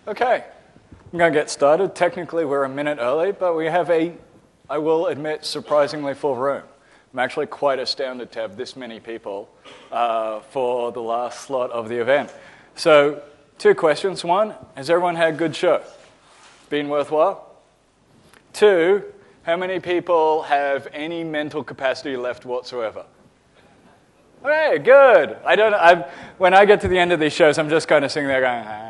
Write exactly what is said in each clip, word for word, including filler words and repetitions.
Okay, I'm going to get started. Technically, we're a minute early, but we have a, I will admit, surprisingly full room. I'm actually quite astounded to have this many people uh, for the last slot of the event. So, two questions. One, has everyone had a good show? Been worthwhile? Two, how many people have any mental capacity left whatsoever? Okay, good. I don't. I've, when I get to the end of these shows, I'm just kind of sitting there going, ah.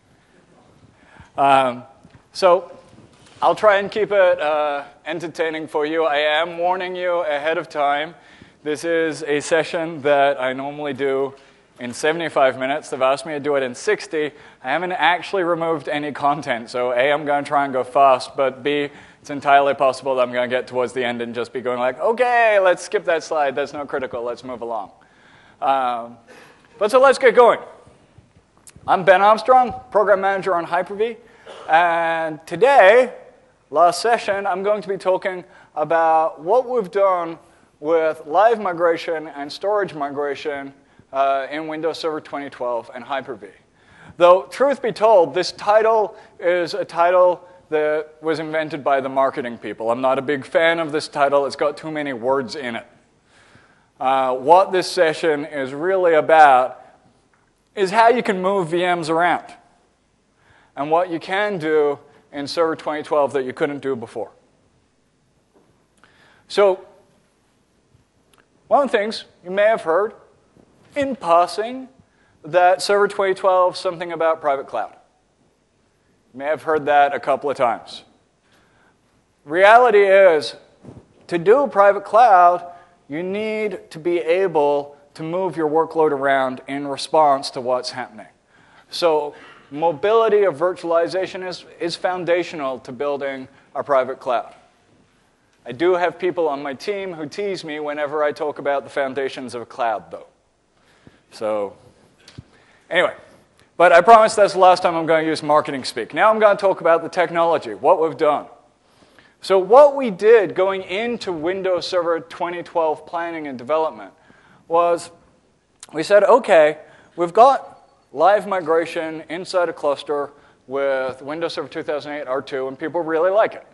Um, so I'll try and keep it uh, entertaining for you. I am warning you ahead of time. This is a session that I normally do in seventy-five minutes. They've asked me to do it in sixty. I haven't actually removed any content. So A, I'm going to try and go fast, but B, it's entirely possible that I'm going to get towards the end and just be going like, okay, let's skip that slide. That's not critical. Let's move along. Um, but so let's get going. I'm Ben Armstrong, Program Manager on Hyper-V. And today, last session, I'm going to be talking about what we've done with live migration and storage migration uh, in Windows Server twenty twelve and Hyper-V. Though, truth be told, this title is a title that was invented by the marketing people. I'm not a big fan of this title. It's got too many words in it. Uh, what this session is really about is how you can move V Ms around and what you can do in Server twenty twelve that you couldn't do before. So, one of the things you may have heard in passing that Server twenty twelve is something about private cloud. You may have heard that a couple of times. Reality is, to do private cloud, you need to be able to move your workload around in response to what's happening. So mobility of virtualization is, is foundational to building a private cloud. I do have people on my team who tease me whenever I talk about the foundations of a cloud, though. So anyway, but I promise that's the last time I'm going to use marketing speak. Now I'm going to talk about the technology, what we've done. So what we did going into Windows Server twenty twelve planning and development was we said, okay, we've got live migration inside a cluster with Windows Server two thousand eight R two, and people really like it.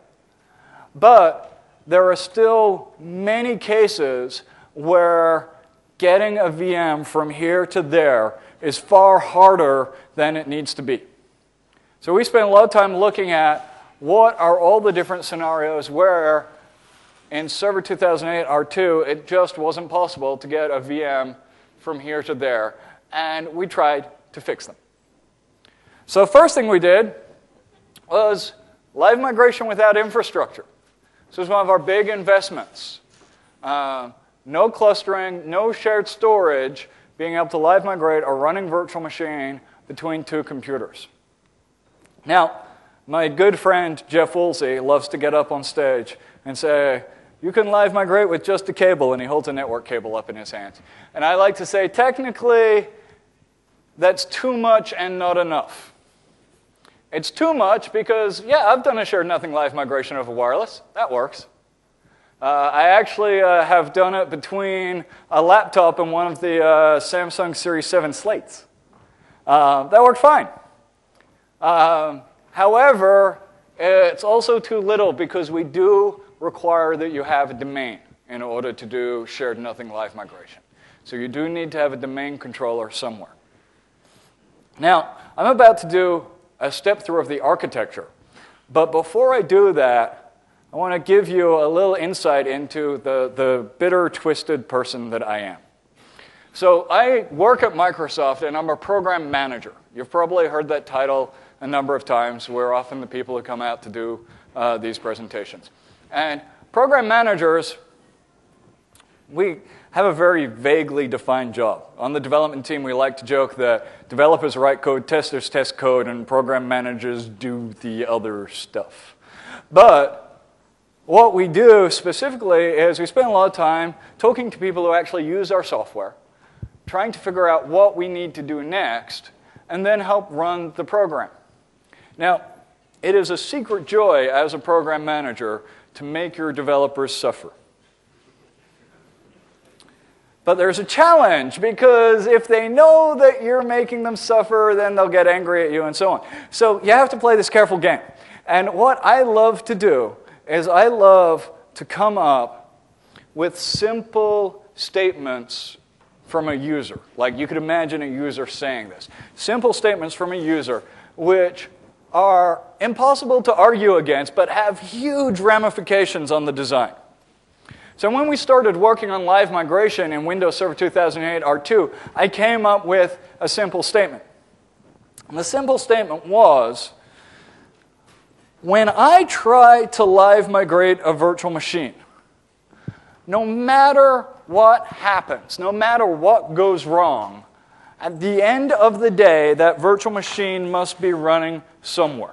But there are still many cases where getting a V M from here to there is far harder than it needs to be. So we spent a lot of time looking at what are all the different scenarios where in Server two thousand eight R two it just wasn't possible to get a V M from here to there, and we tried to fix them. So the first thing we did was live migration without infrastructure. This was one of our big investments. Uh, no clustering, no shared storage, being able to live migrate a running virtual machine between two computers. Now, my good friend Jeff Woolsey loves to get up on stage and say, you can live migrate with just a cable, and he holds a network cable up in his hands. And I like to say, technically, that's too much and not enough. It's too much because, yeah, I've done a shared nothing live migration over wireless. That works. Uh, I actually uh, have done it between a laptop and one of the uh, Samsung Series seven slates. Uh, that worked fine. Um, however, it's also too little because we do require that you have a domain in order to do shared nothing live migration. So you do need to have a domain controller somewhere. Now, I'm about to do a step through of the architecture. But before I do that, I want to give you a little insight into the, the bitter, twisted person that I am. So I work at Microsoft, and I'm a program manager. You've probably heard that title a number of times. We're often the people who come out to do uh, these presentations. And program managers, we have a very vaguely defined job. On the development team, we like to joke that developers write code, testers test code, and program managers do the other stuff. But what we do specifically is we spend a lot of time talking to people who actually use our software, trying to figure out what we need to do next, and then help run the program. Now, it is a secret joy as a program manager to make your developers suffer. But there's a challenge, because if they know that you're making them suffer, then they'll get angry at you and so on. So you have to play this careful game. And what I love to do is I love to come up with simple statements from a user. Like you could imagine a user saying this. Simple statements from a user which are impossible to argue against but have huge ramifications on the design. So when we started working on live migration in Windows Server two thousand eight R two, I came up with a simple statement. And the simple statement was, when I try to live migrate a virtual machine, no matter what happens, no matter what goes wrong, at the end of the day, that virtual machine must be running somewhere.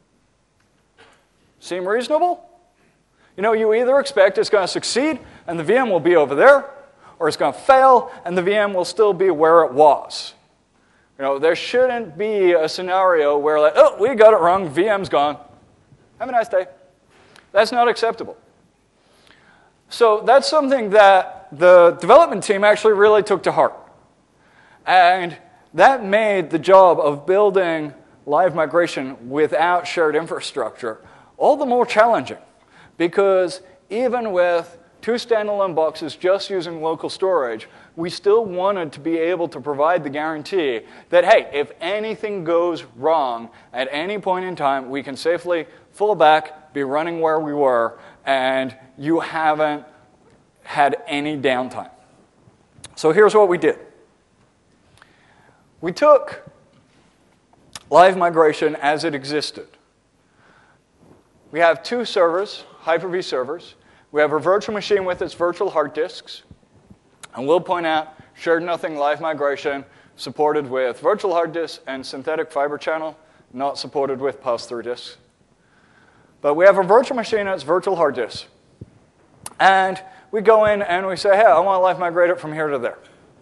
Seem reasonable? You know, you either expect it's going to succeed and the V M will be over there, or it's going to fail and the V M will still be where it was. You know, there shouldn't be a scenario where, like, oh, we got it wrong, V M's gone. Have a nice day. That's not acceptable. So that's something that the development team actually really took to heart. And that made the job of building live migration without shared infrastructure all the more challenging. Because even with two standalone boxes just using local storage, we still wanted to be able to provide the guarantee that, hey, if anything goes wrong at any point in time, we can safely fall back, be running where we were, and you haven't had any downtime. So here's what we did. We took live migration as it existed. We have two servers, Hyper-V servers. We have a virtual machine with its virtual hard disks. And we'll point out shared nothing live migration supported with virtual hard disks and synthetic fiber channel, not supported with pass-through disks. But we have a virtual machine and its virtual hard disks. And we go in and we say, hey, I want to live migrate it from here to there.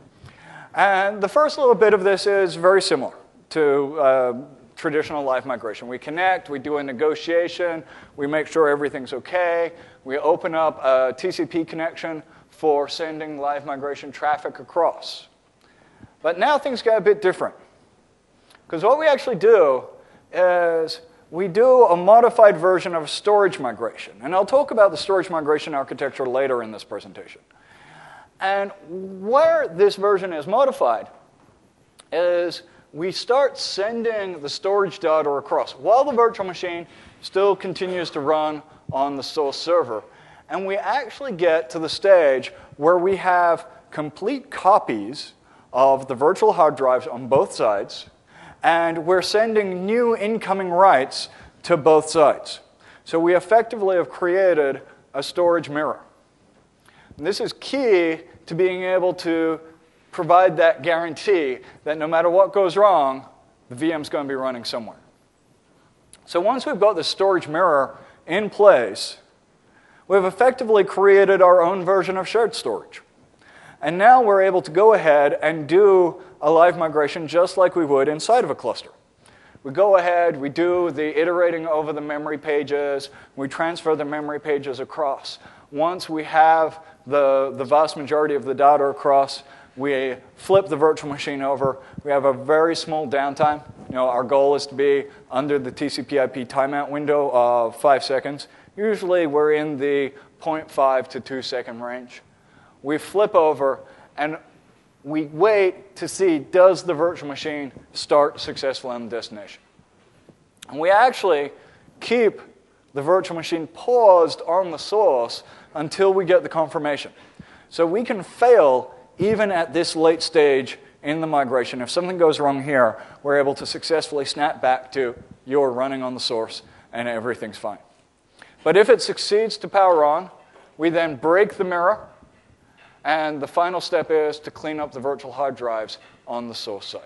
And the first little bit of this is very similar to uh, traditional live migration. We connect, we do a negotiation, we make sure everything's okay, we open up a T C P connection for sending live migration traffic across. But now things get a bit different. Because what we actually do is we do a modified version of storage migration. And I'll talk about the storage migration architecture later in this presentation. And where this version is modified is we start sending the storage data across while the virtual machine still continues to run on the source server. And we actually get to the stage where we have complete copies of the virtual hard drives on both sides, and we're sending new incoming writes to both sides. So we effectively have created a storage mirror. And this is key to being able to provide that guarantee that no matter what goes wrong, the V M's going to be running somewhere. So once we've got the storage mirror in place, we've effectively created our own version of shared storage. And now we're able to go ahead and do a live migration just like we would inside of a cluster. We go ahead, we do the iterating over the memory pages, we transfer the memory pages across. Once we have the, the vast majority of the data across, we flip the virtual machine over. We have a very small downtime. You know, our goal is to be under the T C P I P timeout window of five seconds. Usually we're in the zero point five to two second range. We flip over and we wait to see, does the virtual machine start successfully on the destination? And we actually keep the virtual machine paused on the source until we get the confirmation. So we can fail even at this late stage in the migration. If something goes wrong here, we're able to successfully snap back to you're running on the source and everything's fine. But if it succeeds to power on, we then break the mirror, and the final step is to clean up the virtual hard drives on the source side.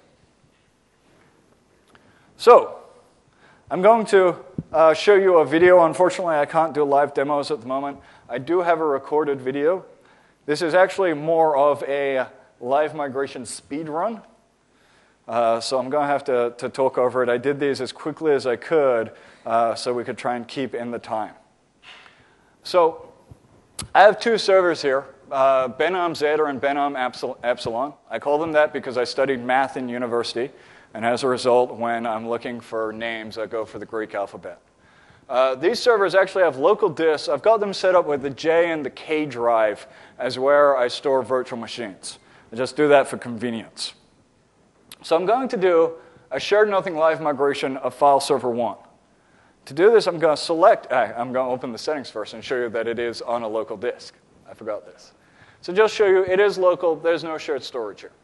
So, I'm going to uh, show you a video. Unfortunately, I can't do live demos at the moment. I do have a recorded video. This is actually more of a live migration speed run. Uh, so I'm going to have to, to talk over it. I did these as quickly as I could uh, so we could try and keep in the time. So I have two servers here. uh, Benam Zeta and Benam Epsilon. I call them that because I studied math in university, and as a result, when I'm looking for names, I go for the Greek alphabet. Uh, these servers actually have local disks. I've got them set up with the J and the K drive as where I store virtual machines. I just do that for convenience. So I'm going to do a shared nothing live migration of file server one. To do this, I'm going to select, uh, I'm going to open the settings first and show you that it is on a local disk. I forgot this. So just show you it is local. There's no shared storage here.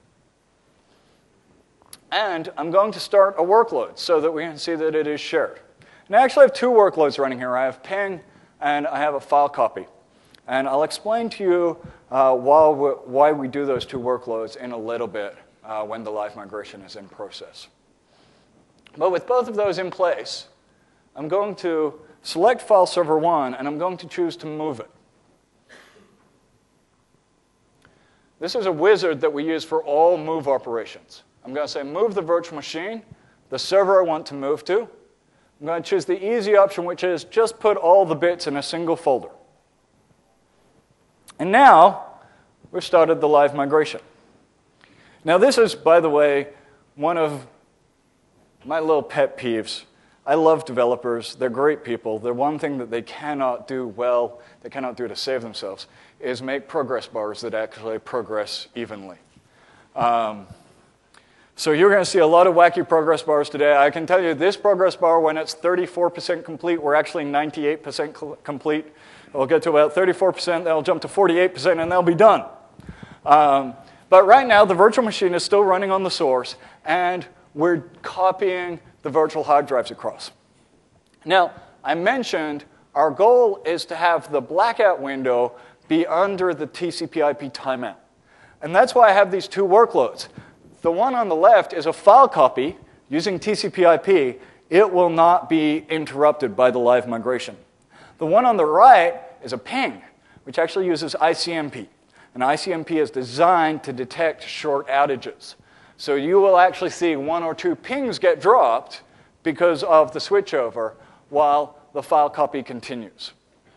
And I'm going to start a workload so that we can see that it is shared. And I actually have two workloads running here. I have ping and I have a file copy. And I'll explain to you uh, while we, why we do those two workloads in a little bit uh, when the live migration is in process. But with both of those in place, I'm going to select file server one, and I'm going to choose to move it. This is a wizard that we use for all move operations. I'm going to say move the virtual machine, the server I want to move to. I'm going to choose the easy option, which is just put all the bits in a single folder. And now, we've started the live migration. Now this is, by the way, one of my little pet peeves. I love developers. They're great people. The one thing that they cannot do well, they cannot do to save themselves, is make progress bars that actually progress evenly. Um, so you're going to see a lot of wacky progress bars today. I can tell you this progress bar, when it's thirty-four percent complete, we're actually ninety-eight percent complete. We'll get to about thirty-four percent, then we'll jump to forty-eight percent, and they'll be done. Um, but right now, the virtual machine is still running on the source, and we're copying the virtual hard drives across. Now, I mentioned our goal is to have the blackout window be under the T C P I P timeout. And that's why I have these two workloads. The one on the left is a file copy using T C P I P. It will not be interrupted by the live migration. The one on the right is a ping, which actually uses I C M P. And I C M P is designed to detect short outages. So you will actually see one or two pings get dropped because of the switchover while the file copy continues.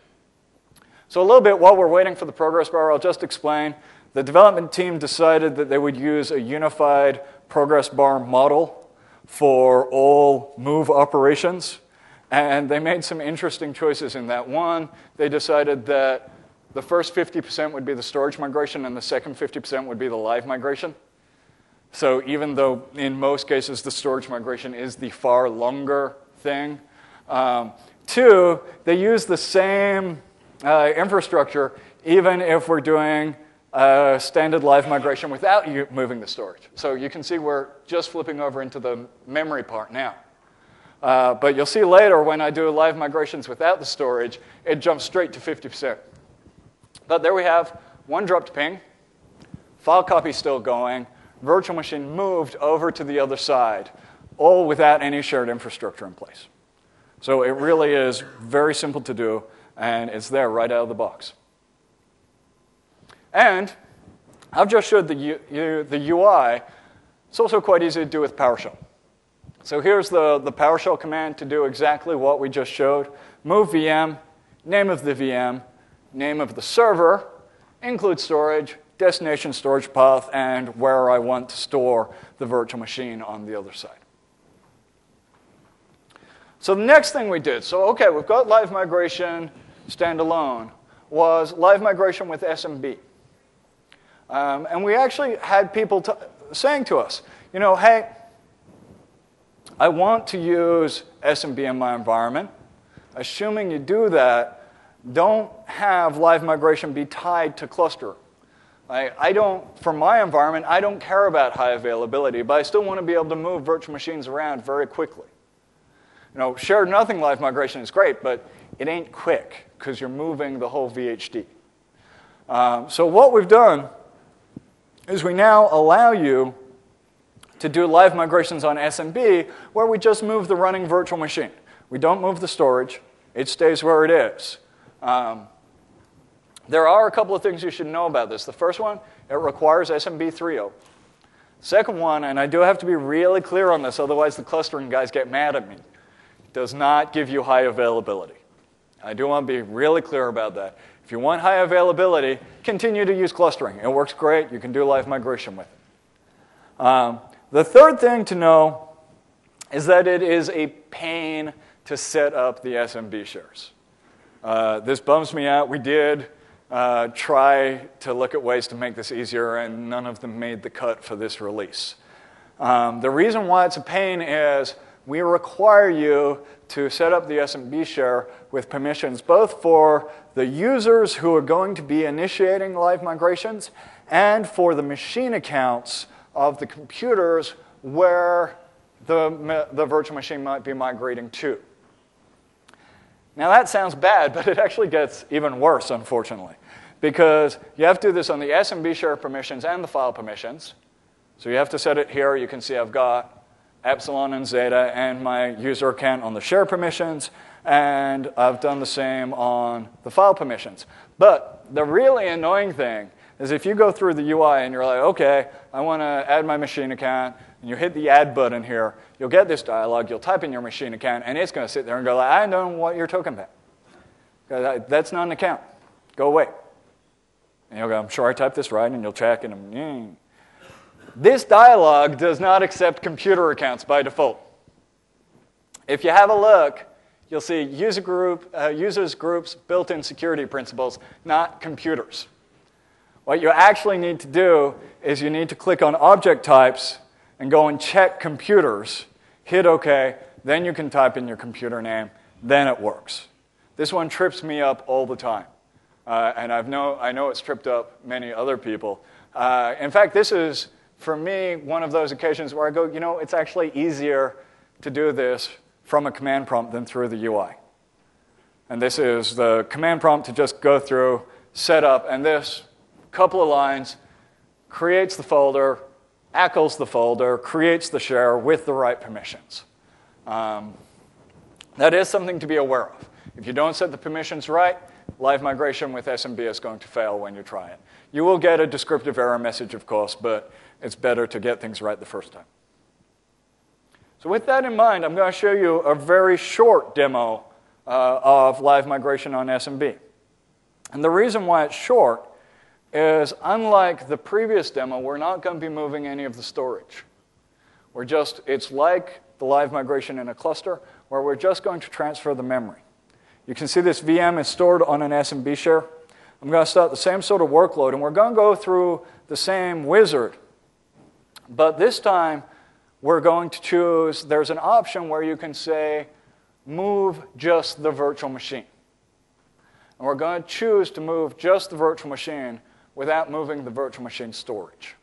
So a little bit while we're waiting for the progress bar, I'll just explain. The development team decided that they would use a unified progress bar model for all move operations. And they made some interesting choices in that. One, they decided that the first fifty percent would be the storage migration and the second fifty percent would be the live migration. So even though in most cases the storage migration is the far longer thing. Um, two, they use the same uh, infrastructure even if we're doing a standard live migration without you moving the storage. So you can see we're just flipping over into the memory part now. Uh, but you'll see later when I do live migrations without the storage, it jumps straight to fifty percent. But there we have one dropped ping, file copy still going, virtual machine moved over to the other side, all without any shared infrastructure in place. So it really is very simple to do, and it's there right out of the box. And I've just showed the, U, U, the U I. It's also quite easy to do with PowerShell. So here's the, the PowerShell command to do exactly what we just showed. Move V M, name of the V M, name of the server, include storage, destination storage path, and where I want to store the virtual machine on the other side. So the next thing we did, so okay, we've got live migration standalone, was live migration with S M B. Um, and we actually had people t saying to us, you know, hey, I want to use S M B in my environment. Assuming you do that, don't have live migration be tied to cluster. I, I don't, for my environment, I don't care about high availability, but I still want to be able to move virtual machines around very quickly. You know, shared nothing live migration is great, but it ain't quick because you're moving the whole V H D. Um, so what we've done is we now allow you to do live migrations on S M B where we just move the running virtual machine. We don't move the storage. It stays where it is. Um, there are a couple of things you should know about this. The first one, it requires S M B three point oh. Second one, and I do have to be really clear on this, otherwise the clustering guys get mad at me, it does not give you high availability. I do want to be really clear about that. If you want high availability, continue to use clustering. It works great. You can do live migration with it. Um, the third thing to know is that it is a pain to set up the S M B shares. Uh, this bums me out. We did uh, try to look at ways to make this easier, and none of them made the cut for this release. Um, the reason why it's a pain is we require you to set up the S M B share with permissions both for the users who are going to be initiating live migrations and for the machine accounts of the computers where the, the virtual machine might be migrating to. Now that sounds bad, but it actually gets even worse, unfortunately, because you have to do this on the S M B share permissions and the file permissions. So you have to set it here. You can see I've got epsilon and zeta and my user account on the share permissions, and I've done the same on the file permissions. But the really annoying thing is if you go through the U I and you're like, okay, I want to add my machine account, and you hit the add button here, you'll get this dialog, you'll type in your machine account, and it's going to sit there and go, like, I don't know what you're talking about. That's not an account. Go away. And you'll go, I'm sure I typed this right, and you'll check, and mm. This dialog does not accept computer accounts by default. If you have a look, you'll see user group, uh, users groups built-in security principles, not computers. What you actually need to do is you need to click on object types and go and check computers, hit OK, then you can type in your computer name, then it works. This one trips me up all the time, uh, and I've know, I know it's tripped up many other people. Uh, in fact, this is, for me, one of those occasions where I go, you know, it's actually easier to do this from a command prompt than through the U I. And this is the command prompt to just go through, set up, and this couple of lines creates the folder, ackles the folder, creates the share with the right permissions. Um, that is something to be aware of. If you don't set the permissions right, live migration with S M B is going to fail when you try it. You will get a descriptive error message, of course, but it's better to get things right the first time. So with that in mind, I'm going to show you a very short demo uh, of live migration on S M B. And the reason why it's short is, unlike the previous demo, we're not going to be moving any of the storage. We're just, it's like the live migration in a cluster, where we're just going to transfer the memory. You can see this V M is stored on an S M B share. I'm going to start the same sort of workload, and we're going to go through the same wizard. But this time, we're going to choose, there's an option where you can say, move just the virtual machine. And we're going to choose to move just the virtual machine without moving the virtual machine storage.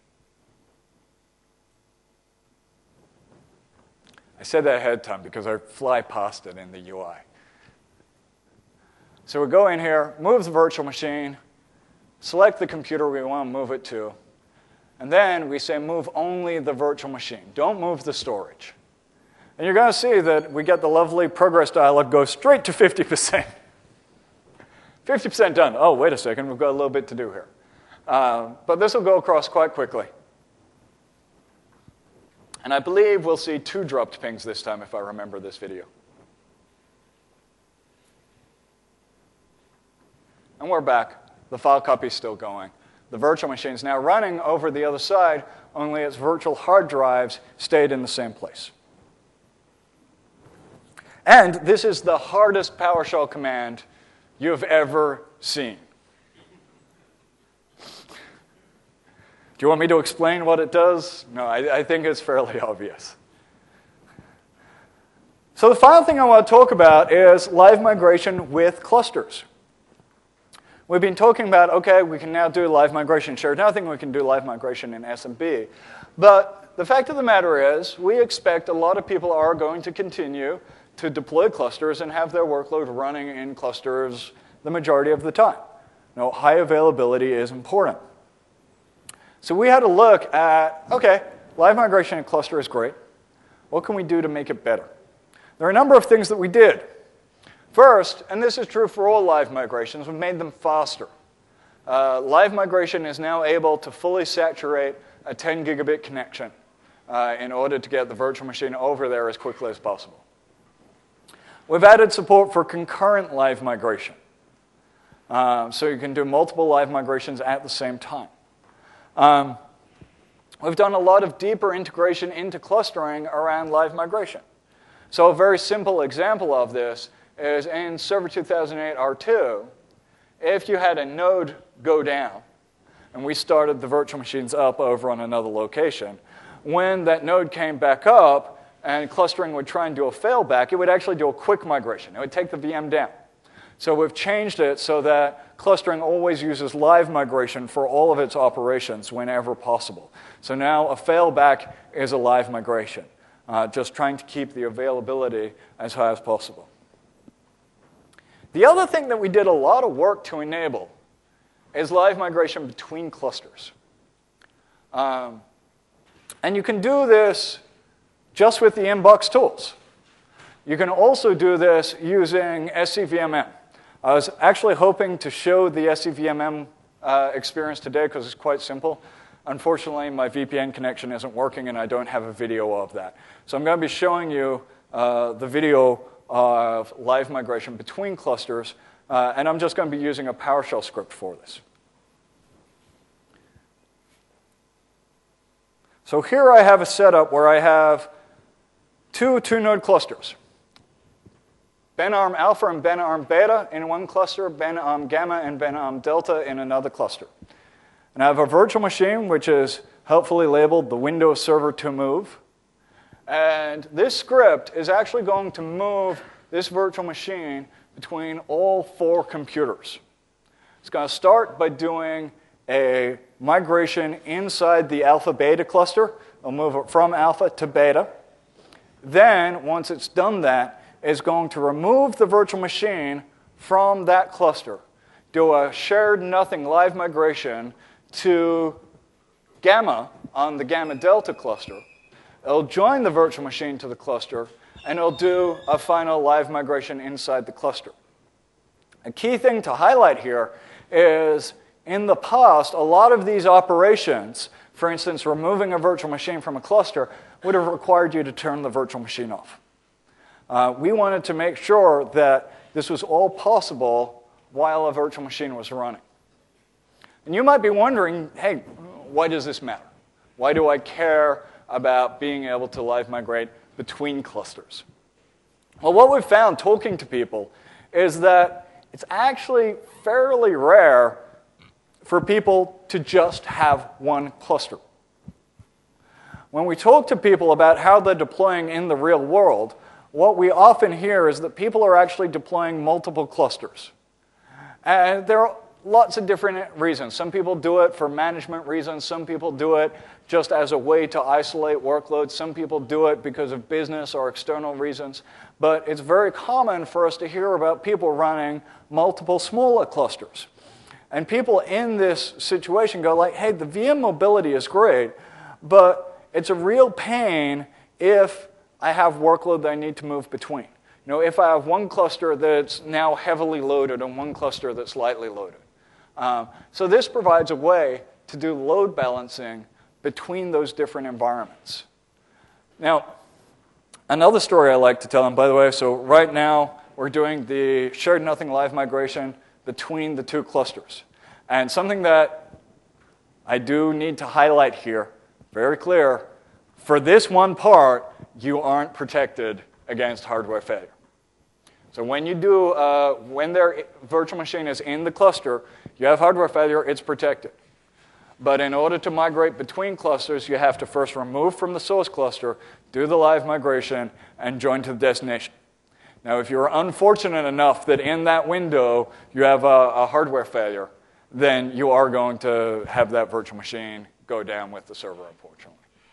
I said that ahead of time because I fly past it in the U I. So we go in here, move the virtual machine, select the computer we want to move it to, and then we say move only the virtual machine. Don't move the storage. And you're going to see that we get the lovely progress dialog go straight to fifty percent. fifty percent done. Oh, wait a second, we've got a little bit to do here. Uh, but this will go across quite quickly. And I believe we'll see two dropped pings this time if I remember this video. And we're back. The file copy is still going. The virtual machine is now running over the other side, only its virtual hard drives stayed in the same place. And this is the hardest PowerShell command you've ever seen. Do you want me to explain what it does? No, I, I think it's fairly obvious. So the final thing I want to talk about is live migration with clusters. We've been talking about, okay, we can now do live migration. Sure, nothing we can do live migration in S M B. But the fact of the matter is, we expect a lot of people are going to continue to deploy clusters and have their workload running in clusters the majority of the time. Now, high availability is important. So we had a look at, okay, live migration in cluster is great. What can we do to make it better? There are a number of things that we did. First, and this is true for all live migrations, we made them faster. Uh, live migration is now able to fully saturate a ten gigabit connection uh, in order to get the virtual machine over there as quickly as possible. We've added support for concurrent live migration. Um, so you can do multiple live migrations at the same time. Um, we've done a lot of deeper integration into clustering around live migration. So a very simple example of this is in Server two thousand eight R two, if you had a node go down, and we started the virtual machines up over on another location, when that node came back up and clustering would try and do a failback, it would actually do a quick migration. It would take the V M down. So we've changed it so that clustering always uses live migration for all of its operations whenever possible. So now a failback is a live migration, uh, just trying to keep the availability as high as possible. The other thing that we did a lot of work to enable is live migration between clusters. Um, and you can do this just with the inbox tools. You can also do this using S C V M M. I was actually hoping to show the S C V M M uh, experience today because it's quite simple. Unfortunately, my V P N connection isn't working and I don't have a video of that. So I'm going to be showing you uh, the video of live migration between clusters, uh, and I'm just going to be using a PowerShell script for this. So here I have a setup where I have two two-node clusters. BenARM Alpha and BenARM Beta in one cluster, BenARM Gamma and BenARM Delta in another cluster. And I have a virtual machine, which is helpfully labeled the Windows Server to move. And this script is actually going to move this virtual machine between all four computers. It's going to start by doing a migration inside the Alpha Beta cluster. It'll move it from Alpha to Beta. Then, once it's done that, it's going to remove the virtual machine from that cluster, do a shared nothing live migration to Gamma on the Gamma Delta cluster. It'll join the virtual machine to the cluster, and it'll do a final live migration inside the cluster. A key thing to highlight here is, in the past, a lot of these operations, for instance, removing a virtual machine from a cluster, would have required you to turn the virtual machine off. Uh, we wanted to make sure that this was all possible while a virtual machine was running. And you might be wondering, hey, why does this matter? Why do I care about being able to live migrate between clusters? Well, what we've found talking to people is that it's actually fairly rare for people to just have one cluster. When we talk to people about how they're deploying in the real world, what we often hear is that people are actually deploying multiple clusters. And there are lots of different reasons. Some people do it for management reasons. Some people do it just as a way to isolate workloads. Some people do it because of business or external reasons. But it's very common for us to hear about people running multiple smaller clusters. And people in this situation go like, hey, the V M mobility is great, but it's a real pain if I have workload that I need to move between. You know, if I have one cluster that's now heavily loaded and one cluster that's lightly loaded. Um, so this provides a way to do load balancing between those different environments. Now, another story I like to tell, and by the way, so right now we're doing the shared nothing live migration between the two clusters. And something that I do need to highlight here, very clear, for this one part, you aren't protected against hardware failure. So when you do, uh, when their virtual machine is in the cluster, you have hardware failure, it's protected. But in order to migrate between clusters, you have to first remove from the source cluster, do the live migration, and join to the destination. Now, if you're unfortunate enough that in that window you have a, a hardware failure, then you are going to have that virtual machine go down with the server, unfortunately.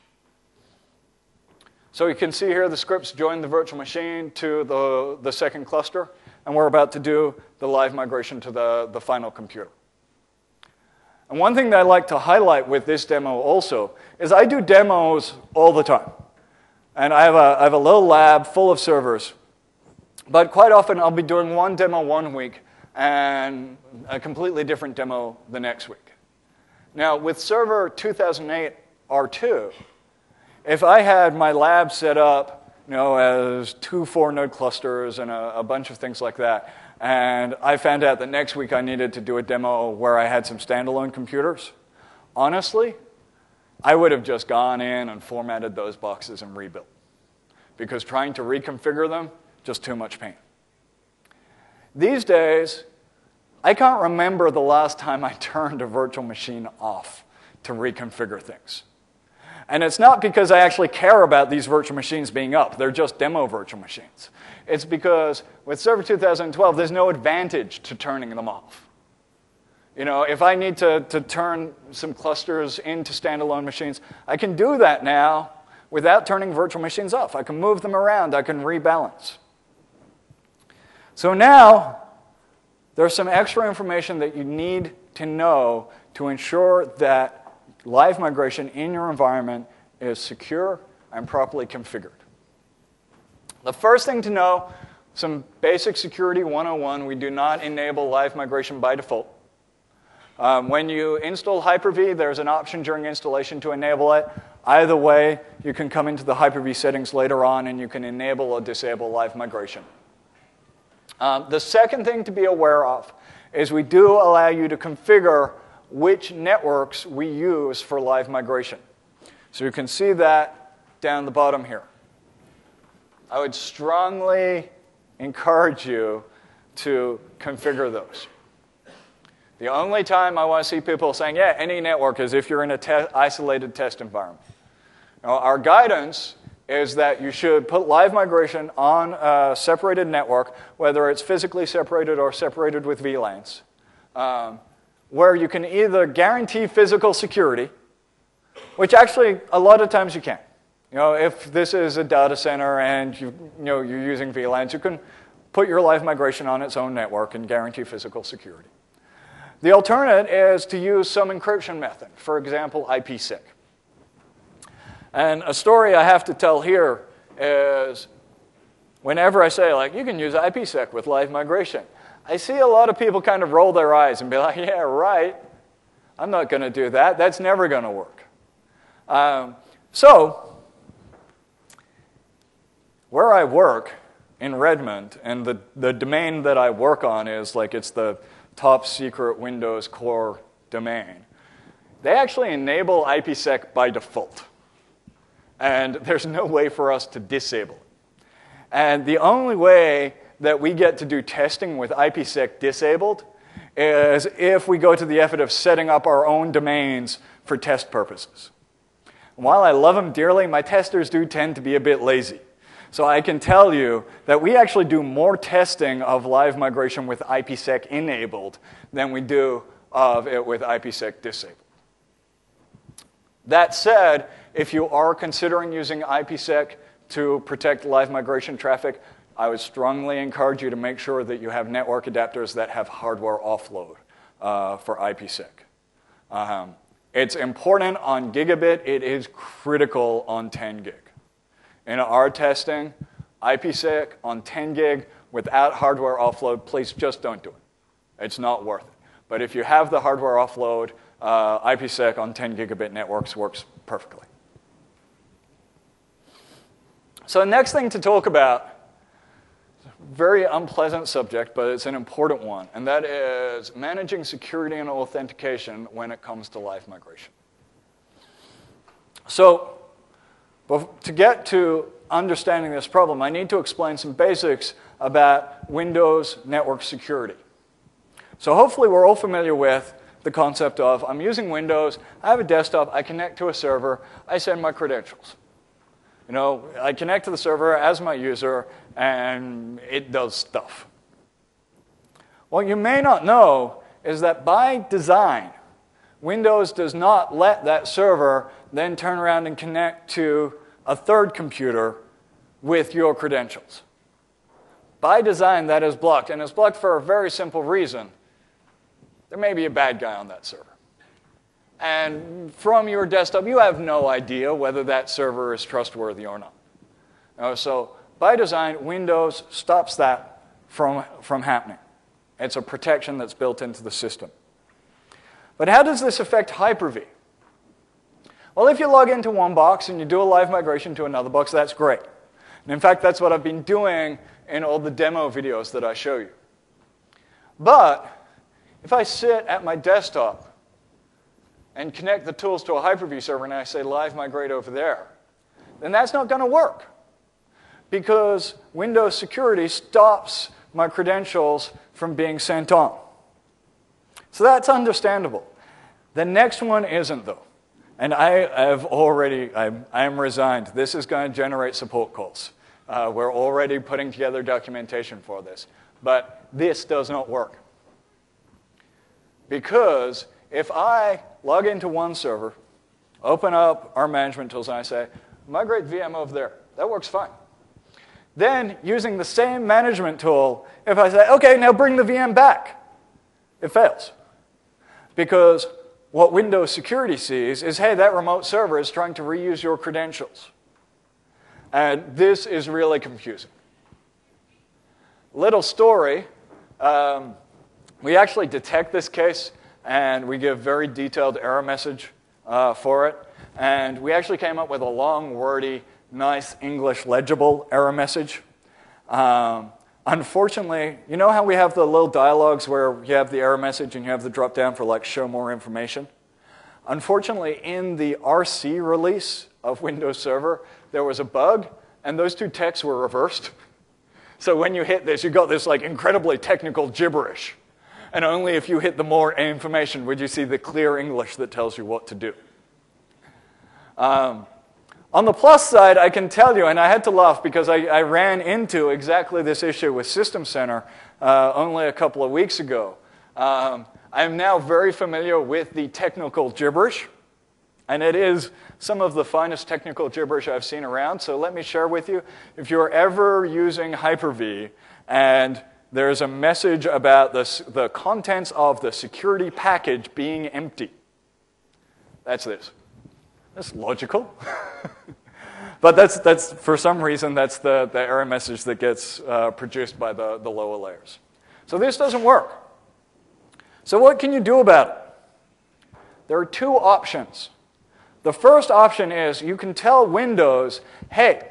So you can see here the scripts join the virtual machine to the, the second cluster, and we're about to do the live migration to the, the final computer. And one thing that I like to highlight with this demo also is I do demos all the time. And I have a, I have a little lab full of servers. But quite often I'll be doing one demo one week and a completely different demo the next week. Now, with Server two thousand eight R two, if I had my lab set up, you know, as two four-node clusters and a, a bunch of things like that, and I found out that next week I needed to do a demo where I had some standalone computers. Honestly, I would have just gone in and formatted those boxes and rebuilt, because trying to reconfigure them, just too much pain. These days, I can't remember the last time I turned a virtual machine off to reconfigure things. And it's not because I actually care about these virtual machines being up. They're just demo virtual machines. It's because with Server two thousand twelve, there's no advantage to turning them off. You know, if I need to, to turn some clusters into standalone machines, I can do that now without turning virtual machines off. I can move them around. I can rebalance. So now, there's some extra information that you need to know to ensure that live migration in your environment is secure and properly configured. The first thing to know, some basic security one oh one, we do not enable live migration by default. Um, when you install Hyper-V, there's an option during installation to enable it. Either way, you can come into the Hyper-V settings later on and you can enable or disable live migration. Um, the second thing to be aware of is we do allow you to configure which networks we use for live migration. So you can see that down the bottom here. I would strongly encourage you to configure those. The only time I want to see people saying, yeah, any network is if you're in an te isolated test environment. Now, our guidance is that you should put live migration on a separated network, whether it's physically separated or separated with V LANs, um, where you can either guarantee physical security, which actually a lot of times you can. You know, if this is a data center and you, you know, you're using V LANs, you can put your live migration on its own network and guarantee physical security. The alternate is to use some encryption method, for example, I P sec. And a story I have to tell here is whenever I say, like, you can use I P sec with live migration, I see a lot of people kind of roll their eyes and be like, yeah, right. I'm not going to do that. That's never going to work. Um, so where I work in Redmond, and the, the domain that I work on is like it's the top secret Windows core domain, they actually enable I P sec by default. And there's no way for us to disable it. And the only way that we get to do testing with I P sec disabled is if we go to the effort of setting up our own domains for test purposes. And while I love them dearly, my testers do tend to be a bit lazy. So I can tell you that we actually do more testing of live migration with I P sec enabled than we do of it with I P sec disabled. That said, if you are considering using I P sec to protect live migration traffic, I would strongly encourage you to make sure that you have network adapters that have hardware offload uh, for I P sec. Um, it's important on gigabit. It is critical on ten gig. In our testing, I P sec on ten gig without hardware offload, please just don't do it. It's not worth it. But if you have the hardware offload, uh, I P sec on ten gigabit networks works perfectly. So the next thing to talk about, very unpleasant subject, but it's an important one, and that is managing security and authentication when it comes to live migration. So to get to understanding this problem, I need to explain some basics about Windows network security. So hopefully we're all familiar with the concept of, I'm using Windows, I have a desktop, I connect to a server, I send my credentials. You know, I connect to the server as my user, and it does stuff. What you may not know is that by design, Windows does not let that server then turn around and connect to a third computer with your credentials. By design, that is blocked, and it's blocked for a very simple reason. There may be a bad guy on that server. And from your desktop, you have no idea whether that server is trustworthy or not. Uh, so by design, Windows stops that from, from happening. It's a protection that's built into the system. But how does this affect Hyper-V? Well, if you log into one box and you do a live migration to another box, that's great. And in fact, that's what I've been doing in all the demo videos that I show you. But if I sit at my desktop and connect the tools to a Hyper-V server and I say live migrate over there, then that's not going to work because Windows security stops my credentials from being sent on. So that's understandable. The next one isn't, though. And I have already, I'm, I'm resigned. This is going to generate support calls. Uh, we're already putting together documentation for this. But this does not work. Because if I log into one server, open up our management tools, and I say, migrate V M over there, that works fine. Then, using the same management tool, if I say, OK, now bring the V M back, it fails. Because what Windows security sees is, hey, that remote server is trying to reuse your credentials. And this is really confusing. Little story. Um, we actually detect this case, and we give very detailed error message uh, for it. And we actually came up with a long, wordy, nice English legible error message. Um, unfortunately, you know how we have the little dialogues where you have the error message and you have the drop down for like show more information? Unfortunately, in the R C release of Windows Server, there was a bug, and those two texts were reversed. So when you hit this, you got this like incredibly technical gibberish. And only if you hit the more information would you see the clear English that tells you what to do. Um, on the plus side, I can tell you, and I had to laugh because I, I ran into exactly this issue with System Center uh, only a couple of weeks ago. Um, I'm now very familiar with the technical gibberish, and it is some of the finest technical gibberish I've seen around. So let me share with you, if you're ever using Hyper-V and there's a message about the, the contents of the security package being empty, that's this. That's logical. But that's, that's, for some reason, that's the, the error message that gets uh, produced by the, the lower layers. So this doesn't work. So what can you do about it? There are two options. The first option is you can tell Windows, hey,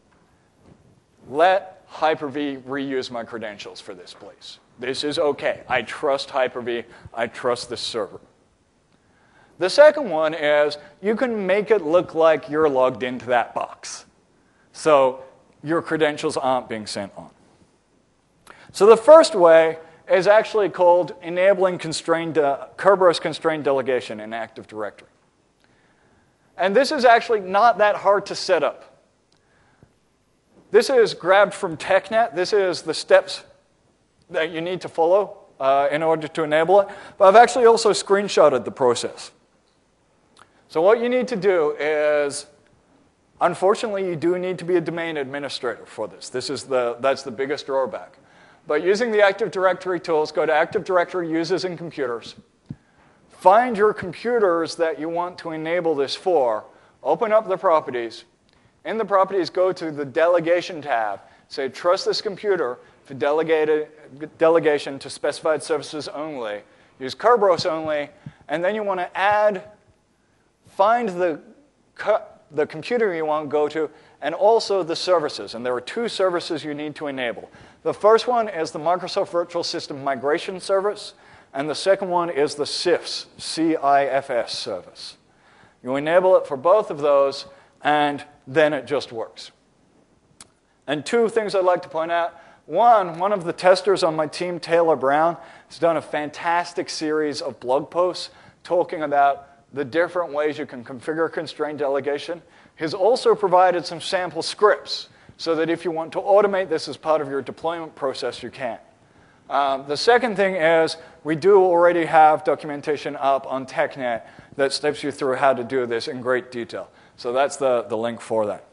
let Hyper-V reuse my credentials for this, please. This is OK. I trust Hyper-V. I trust this server. The second one is you can make it look like you're logged into that box. So your credentials aren't being sent on. So the first way is actually called enabling constrained, uh, Kerberos constrained delegation in Active Directory. And this is actually not that hard to set up. This is grabbed from TechNet. This is the steps that you need to follow uh, in order to enable it. But I've actually also screenshotted the process. So what you need to do is, unfortunately, you do need to be a domain administrator for this. This is the, that's the biggest drawback. But using the Active Directory tools, go to Active Directory Users and Computers. Find your computers that you want to enable this for. Open up the properties. In the properties, go to the Delegation tab. Say, trust this computer for delegated, delegation to specified services only. Use Kerberos only. And then you want to add, find the, the computer you want to go to, and also the services. And there are two services you need to enable. The first one is the Microsoft Virtual System Migration Service, and the second one is the C I F S, C I F S service. You enable it for both of those, and then it just works. And two things I'd like to point out. One, one of the testers on my team, Taylor Brown, has done a fantastic series of blog posts talking about the different ways you can configure constrained delegation. He's also provided some sample scripts so that if you want to automate this as part of your deployment process, you can. Um, the second thing is we do already have documentation up on TechNet that steps you through how to do this in great detail. So that's the, the link for that.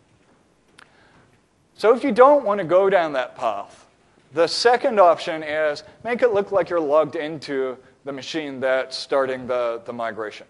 So if you don't want to go down that path, the second option is make it look like you're logged into the machine that's starting the, the migration.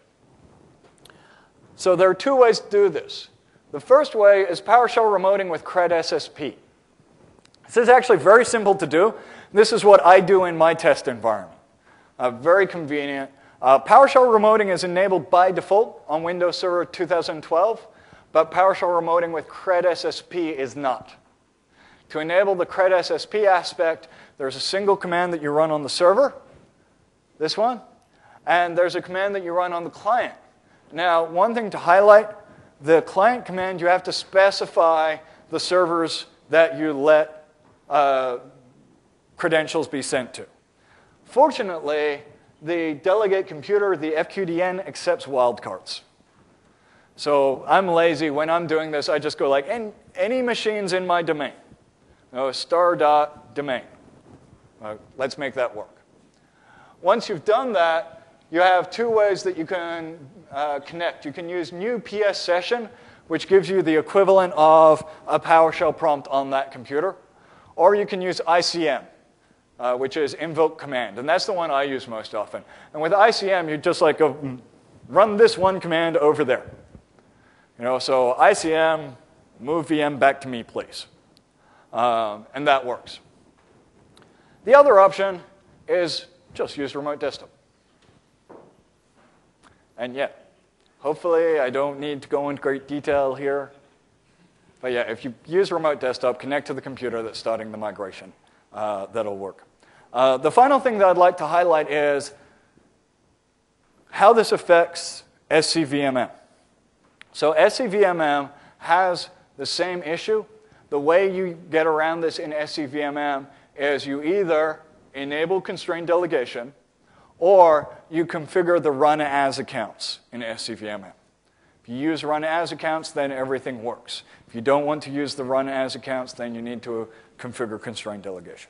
So there are two ways to do this. The first way is PowerShell remoting with CredSSP. This is actually very simple to do. This is what I do in my test environment. Uh, very convenient. Uh, PowerShell remoting is enabled by default on Windows Server two thousand twelve, but PowerShell remoting with CredSSP is not. To enable the CRED S S P aspect, there's a single command that you run on the server, this one, and there's a command that you run on the client. Now, one thing to highlight, the client command, you have to specify the servers that you let uh, credentials be sent to. Fortunately, the delegate computer, the F Q D N, accepts wildcards. So I'm lazy. When I'm doing this, I just go like, any, any machines in my domain. No, star dot domain. Uh, let's make that work. Once you've done that, you have two ways that you can uh, connect. You can use new P S session, which gives you the equivalent of a PowerShell prompt on that computer. Or you can use I C M, uh, which is invoke command. And that's the one I use most often. And with I C M, you just like go, run this one command over there. You know, so I C M, move V M back to me, please. Um, and that works. The other option is just use remote desktop. And yeah, hopefully I don't need to go into great detail here. But yeah, if you use remote desktop, connect to the computer that's starting the migration. Uh, that'll work. Uh, the final thing that I'd like to highlight is how this affects S C V M M. So S C V M M has the same issue. The way you get around this in S C V M M is you either enable constrained delegation or you configure the run as accounts in S C V M M. If you use run as accounts, then everything works. If you don't want to use the run as accounts, then you need to configure constrained delegation.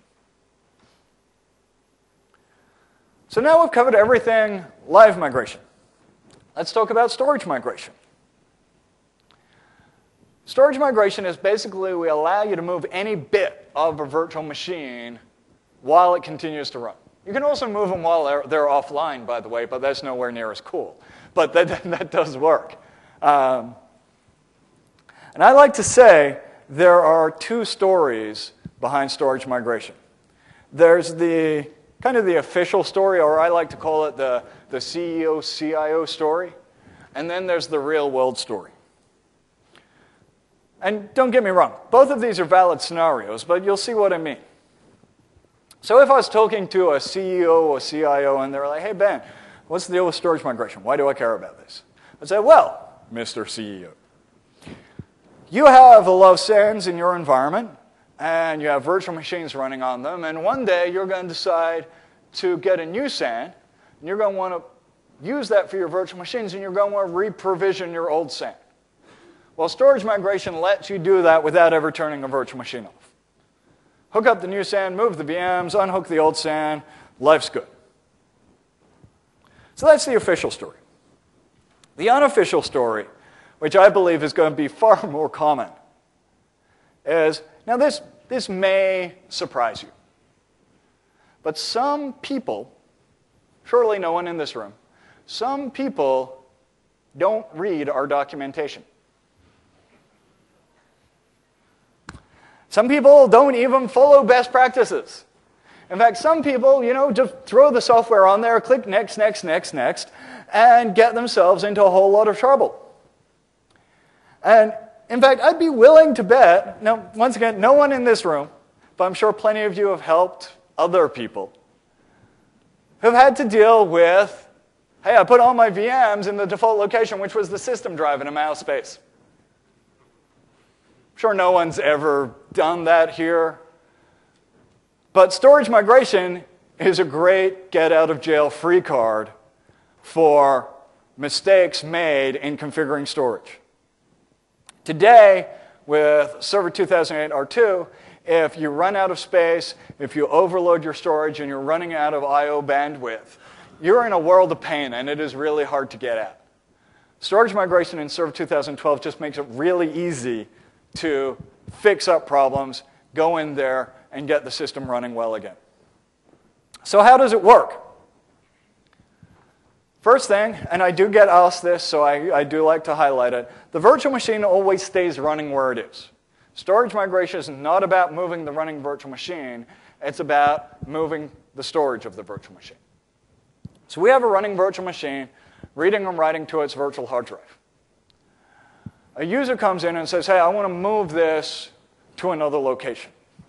So now we've covered everything live migration. Let's talk about storage migration. Storage migration is basically we allow you to move any bit of a virtual machine while it continues to run. You can also move them while they're, they're offline, by the way, but that's nowhere near as cool. But that, that does work. Um, and I like to say there are two stories behind storage migration. There's the kind of the official story, or I like to call it the, the C E O C I O story. And then there's the real world story. And don't get me wrong, both of these are valid scenarios, but you'll see what I mean. So if I was talking to a C E O or C I O and they're like, hey, Ben, what's the deal with storage migration? Why do I care about this? I'd say, well, Mister C E O, you have a lot of SANs in your environment, and you have virtual machines running on them, and one day you're going to decide to get a new SAN, and you're going to want to use that for your virtual machines, and you're going to want to re-provision your old SAN. Well, storage migration lets you do that without ever turning a virtual machine off. Hook up the new SAN, move the V Ms, unhook the old SAN, life's good. So that's the official story. The unofficial story, which I believe is going to be far more common, is, now this, this may surprise you, but some people, surely no one in this room, some people don't read our documentation. Some people don't even follow best practices. In fact, some people, you know, just throw the software on there, click next, next, next, next, and get themselves into a whole lot of trouble. And in fact, I'd be willing to bet, now, once again, no one in this room, but I'm sure plenty of you have helped other people, who've had to deal with, hey, I put all my V Ms in the default location, which was the system drive in a mouse space. I'm sure no one's ever done that here. But storage migration is a great get-out-of-jail-free card for mistakes made in configuring storage. Today, with Server two thousand eight R two, if you run out of space, if you overload your storage and you're running out of I O bandwidth, you're in a world of pain, and it is really hard to get at. Storage migration in Server two thousand twelve just makes it really easy to fix up problems, go in there, and get the system running well again. So how does it work? First thing, and I do get asked this, so I, I do like to highlight it, the virtual machine always stays running where it is. Storage migration is not about moving the running virtual machine, it's about moving the storage of the virtual machine. So we have a running virtual machine, reading and writing to its virtual hard drive. A user comes in and says, hey, I want to move this to another location.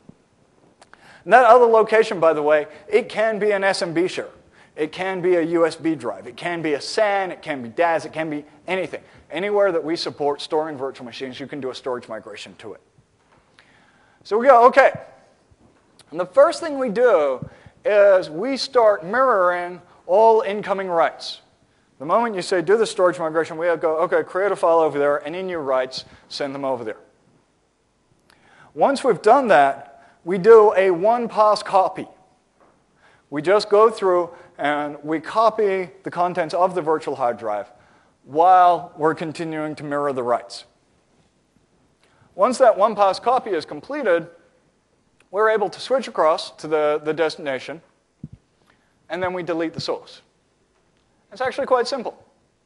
And that other location, by the way, it can be an S M B share. It can be a U S B drive. It can be a S A N. It can be D A S. It can be anything. Anywhere that we support storing virtual machines, you can do a storage migration to it. So we go, OK. And the first thing we do is we start mirroring all incoming writes. The moment you say, do the storage migration, we go, OK, create a file over there, and in your writes, send them over there. Once we've done that, we do a one-pass copy. We just go through and we copy the contents of the virtual hard drive while we're continuing to mirror the writes. Once that one-pass copy is completed, we're able to switch across to the, the destination, and then we delete the source. It's actually quite simple.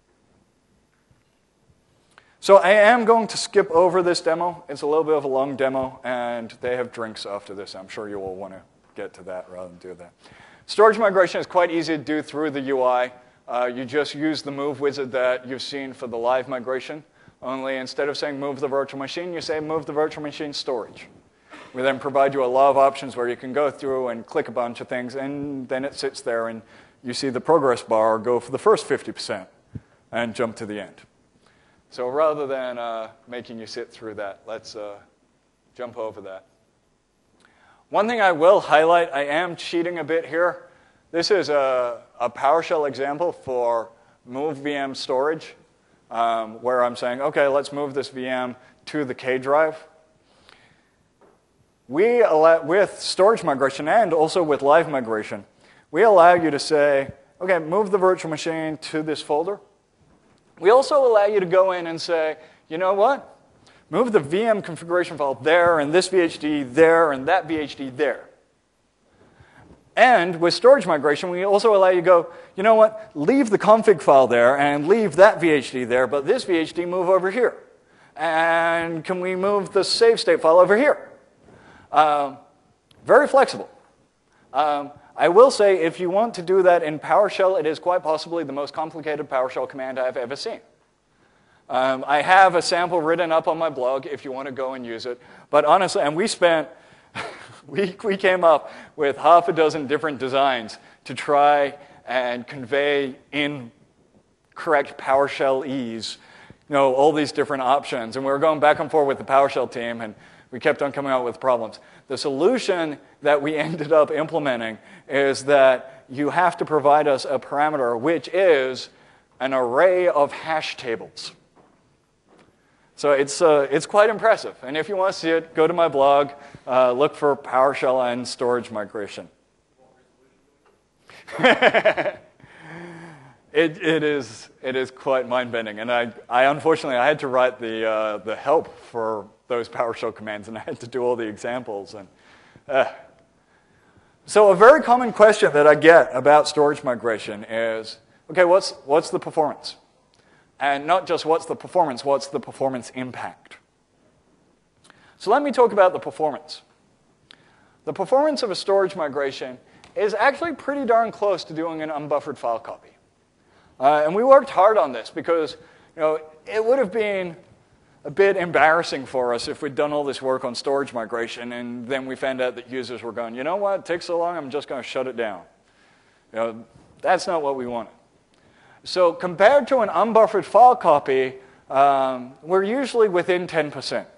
So I am going to skip over this demo. It's a little bit of a long demo, and they have drinks after this. I'm sure you will want to get to that rather than do that. Storage migration is quite easy to do through the U I. Uh, you just use the move wizard that you've seen for the live migration. Only instead of saying move the virtual machine, you say move the virtual machine storage. We then provide you a lot of options where you can go through and click a bunch of things, and then it sits there, and you see the progress bar go for the first fifty percent and jump to the end. So rather than uh, making you sit through that, let's uh, jump over that. One thing I will highlight, I am cheating a bit here. This is a, a PowerShell example for move V M storage, um, where I'm saying, OK, let's move this V M to the K drive. We allow, with storage migration and also with live migration, we allow you to say, OK, move the virtual machine to this folder. We also allow you to go in and say, you know what? Move the V M configuration file there, and this V H D there, and that V H D there. And with storage migration, we also allow you to go, you know what? Leave the config file there, and leave that V H D there, but this V H D move over here. And can we move the save state file over here? Um, very flexible. Um, I will say, if you want to do that in PowerShell, it is quite possibly the most complicated PowerShell command I've ever seen. Um, I have a sample written up on my blog if you want to go and use it. But honestly, and we spent, we, we came up with half a dozen different designs to try and convey in correct PowerShell ease, you know, all these different options. And we were going back and forth with the PowerShell team, and we kept on coming out with problems. The solution that we ended up implementing is that you have to provide us a parameter, which is an array of hash tables. So it's, uh, it's quite impressive. And if you want to see it, go to my blog, uh, look for PowerShell and storage migration. it, it, is, it is quite mind-bending. And I, I unfortunately, I had to write the, uh, the help for those PowerShell commands, and I had to do all the examples. And uh. So a very common question that I get about storage migration is, OK, what's, what's the performance? And not just what's the performance, what's the performance impact? So let me talk about the performance. The performance of a storage migration is actually pretty darn close to doing an unbuffered file copy. Uh, and we worked hard on this because, you know, it would have been a bit embarrassing for us if we'd done all this work on storage migration and then we found out that users were going, you know what, it takes so long, I'm just going to shut it down. You know, that's not what we wanted. So compared to an unbuffered file copy, um, we're usually within ten percent.